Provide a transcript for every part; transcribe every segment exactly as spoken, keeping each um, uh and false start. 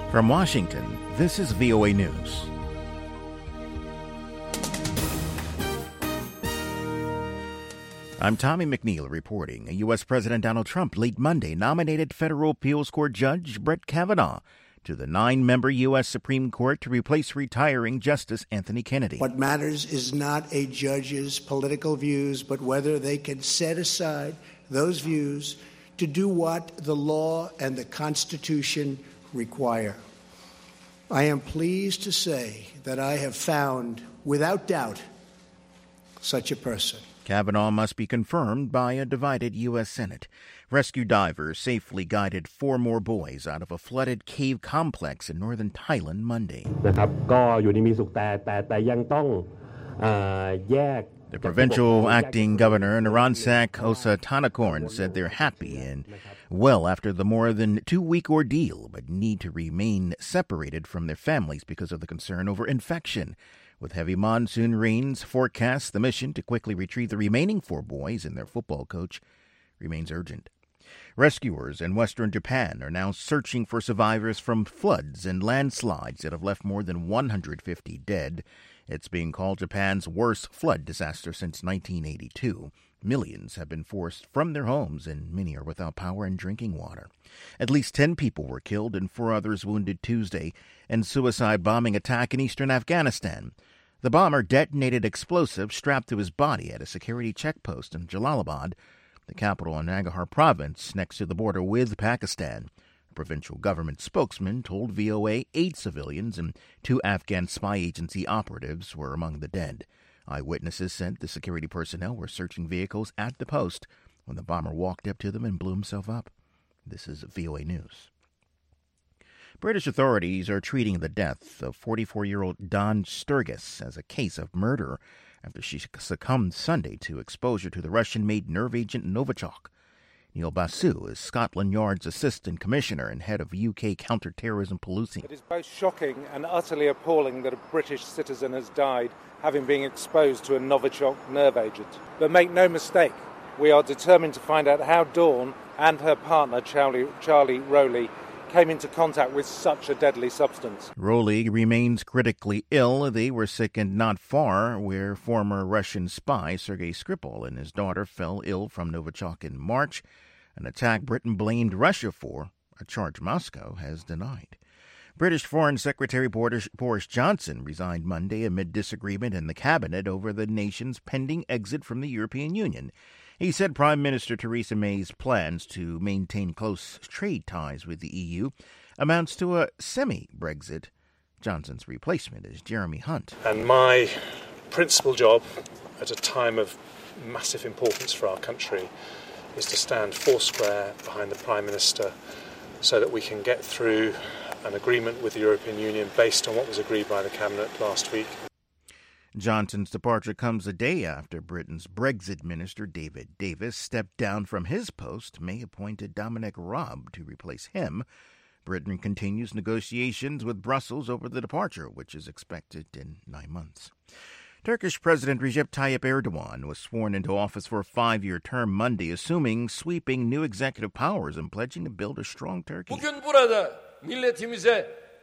From Washington, this is V O A News. I'm Tommy McNeil reporting. U S. President Donald Trump late Monday nominated federal appeals court judge Brett Kavanaugh to the nine-member U S. Supreme Court to replace retiring Justice Anthony Kennedy. What matters is not a judge's political views, but whether they can set aside those views to do what the law and the Constitution require. I am pleased to say that I have found, without doubt, such a person. Kavanaugh must be confirmed by a divided U S. Senate. Rescue divers safely guided four more boys out of a flooded cave complex in northern Thailand Monday. The provincial acting governor, Naransak Osatanakorn, said they're happy and well after the more than two-week ordeal, but need to remain separated from their families because of the concern over infection. With heavy monsoon rains forecast, the mission to quickly retrieve the remaining four boys and their football coach remains urgent. Rescuers in western Japan are now searching for survivors from floods and landslides that have left more than one hundred fifty dead. It's being called Japan's worst flood disaster since nineteen eighty-two. Millions have been forced from their homes, and many are without power and drinking water. At least ten people were killed and four others wounded Tuesday in suicide bombing attack in eastern Afghanistan. The bomber detonated explosives strapped to his body at a security checkpost in Jalalabad, the capital in Nangarhar province next to the border with Pakistan. A provincial government spokesman told V O A eight civilians and two Afghan spy agency operatives were among the dead. Eyewitnesses said the security personnel were searching vehicles at the post when the bomber walked up to them and blew himself up. This is V O A News. British authorities are treating the death of forty-four-year-old Dawn Sturgis as a case of murder after she succumbed Sunday to exposure to the Russian-made nerve agent Novichok. Neil Basu is Scotland Yard's Assistant Commissioner and head of U K counter-terrorism policing. It is both shocking and utterly appalling that a British citizen has died having been exposed to a Novichok nerve agent. But make no mistake, we are determined to find out how Dawn and her partner Charlie, Charlie Rowley came into contact with such a deadly substance. Rowley remains critically ill. They were sickened not far where former Russian spy Sergei Skripal and his daughter fell ill from Novichok in March, an attack Britain blamed Russia for, a charge Moscow has denied. British Foreign Secretary Boris Johnson resigned Monday amid disagreement in the cabinet over the nation's pending exit from the European Union. He said Prime Minister Theresa May's plans to maintain close trade ties with the E U amounts to a semi-Brexit. Johnson's replacement is Jeremy Hunt. And my principal job at a time of massive importance for our country is to stand foursquare behind the Prime Minister so that we can get through an agreement with the European Union based on what was agreed by the Cabinet last week. Johnson's departure comes a day after Britain's Brexit Minister David Davis stepped down from his post. May appointed Dominic Raab to replace him. Britain continues negotiations with Brussels over the departure, which is expected in nine months. Turkish President Recep Tayyip Erdogan was sworn into office for a five-year term Monday, assuming sweeping new executive powers and pledging to build a strong Turkey. Bugün burada milletimize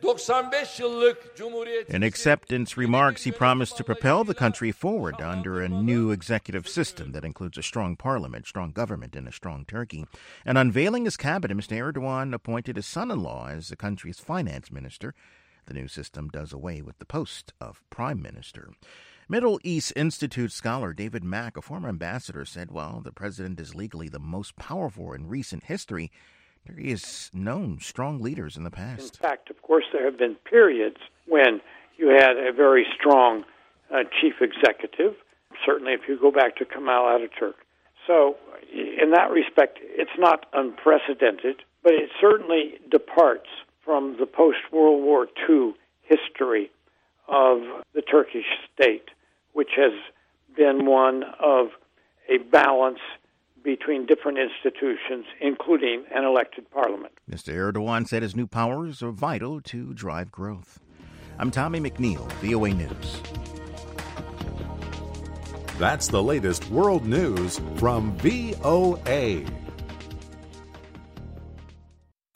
In acceptance remarks, he promised to propel the country forward under a new executive system that includes a strong parliament, strong government, and a strong Turkey. And unveiling his cabinet, Mister Erdogan appointed his son-in-law as the country's finance minister. The new system does away with the post of prime minister. Middle East Institute scholar David Mack, a former ambassador, said while the president is legally the most powerful in recent history, Turkey has known strong leaders in the past. In fact, of course, there have been periods when you had a very strong uh, chief executive, certainly if you go back to Kemal Ataturk. So in that respect, it's not unprecedented, but it certainly departs from the post-World War Two history of the Turkish state, which has been one of a balance between different institutions, including an elected parliament. Mister Erdogan said his new powers are vital to drive growth. I'm Tommy McNeil, V O A News. That's the latest world news from V O A.